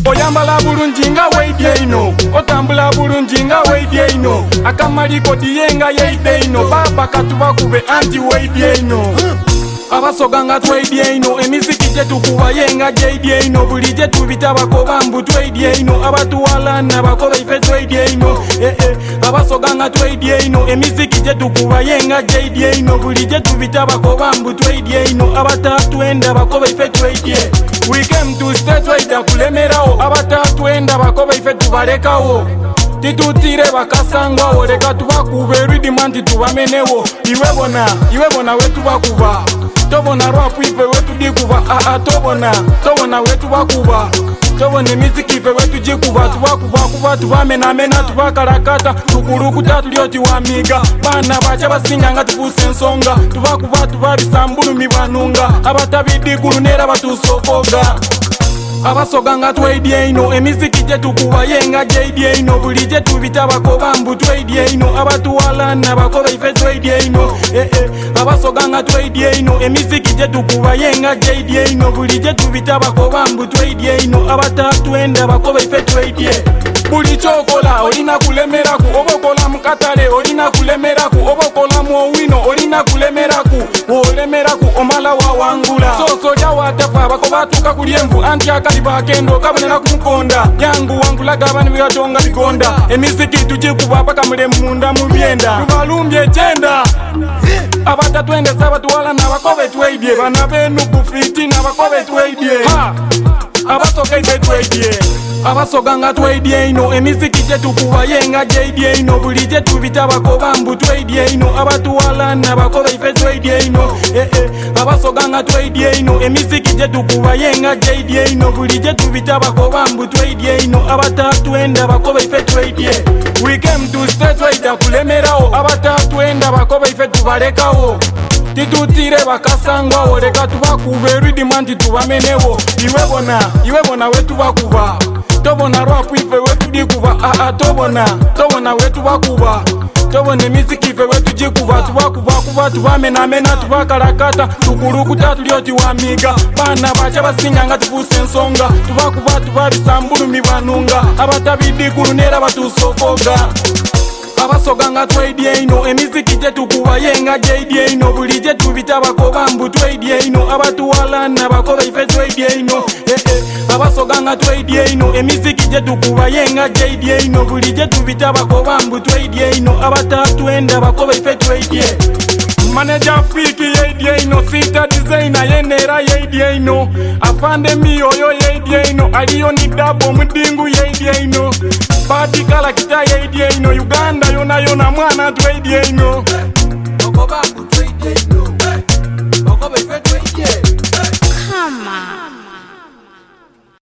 oyambala bulungi nga weidye ino otambula bulungi nga weidye ino akamaliko diyenga yeidye ino baba katubakube anti weidye ino abasoga nga tweidye ino emiziki gyetukuba yenga gyeidye ino buli gyetubitabako bambu tweidye ino abatuwalana bakoba ife tweidye ino abasoga nga tweidye ino emiziki gyetukuba yenga gyeidye ino buli gyetubitabako bambu tweidye ino abatatwenda bakoba ife tweidye. We came to stay twaida kulemerawo abatatwenda bakoba ife tubalekawo titutire bakasangwawo leka tubakube ridima nti tubamenewo iwe bona wetubakuba tobona rwapu ife wetudikuba tobona wetubakuba tobona emiziki ife wetujikuba tubakuba tubamenamena tubakalakata tukulukuta tulyoti wamiga bana baca basinya nga tufuse ensonga tubakuba tubabisambulumi banunga abatabidikulu nera batusokoga abasoga nga tweidye ino emiziki gyetukuba yenga gyeidye ino buli gyetubitabako bambu tweidye ino abatuwalana bakoba ife tweidye ino abasoga nga tweidye ino emiziki gyetukuba yenga gyeidye ino buli gyetubitabako bambu tweidye ino abatatwenda bakoba ife tweidye. Buli chokola olina kulemeraku obokola mukatale olina kulemeraku obokola muowino olina kulemeraku olemeraku omala wawangula soso lyawatapa bako batuka kulyemvu anti akali bakendo kabonera kumukonda yangu wangulaga abani byatonga bigonda emiziki tujikuba paka mule munda mu byenda tubalumbye tenda abatatwende sabatuwala nabakobe tweidye bana benu kufiti nabakobe tweidye abasoga ife tweidye abasoga nga tweidye ino emiziki gyetukuba yenga gyeidye ino buli gyetubitabako bambu tweidye ino abatuwalana bakoba ife tweidye ino abasoga nga tweidye ino emiziki gyetukuba yenga gyeidye ino buli gyetubitabako bambu tweidye ino abatatwenda bakoba ife tweidye. We came to stay twaida kulemerawo abatatwenda bakoba ife tubalekawo titutire bakasangwawo leka tubakube ridima nti tubamenewo iwe bona wetubakuba tobona rwapu ife wetudikuba tobona wetubakuba tobona emiziki ife wetujikuba tubakuba tubamenamena tubakalakata tukulukuta tulyoti wamiga bana baca basinya nga tufuse ensonga tubakuba tubabisambulumi banunga abatabidikulu nera batusokoga abasoga nga tweidye ino emiziki gyetukuba yenga gyeidye ino buli gyetubitabako bambu tweidye ino abatuwalana bakoba ife tweidye ino abasoga nga tweidye ino emiziki gyetukuba yenga gyeidye ino buli gyetubitabako bambu tweidye ino abatatwenda bakoba ife tweidye. Manager fiki yeidye ino sita designer yenera yeidye ino afande miyoyo yeidye ino aliyo ni dabo mudingu yeidye ino badi kala kita yeidye ino Uganda yona mwana tweidye ino okoba ku tweidye ino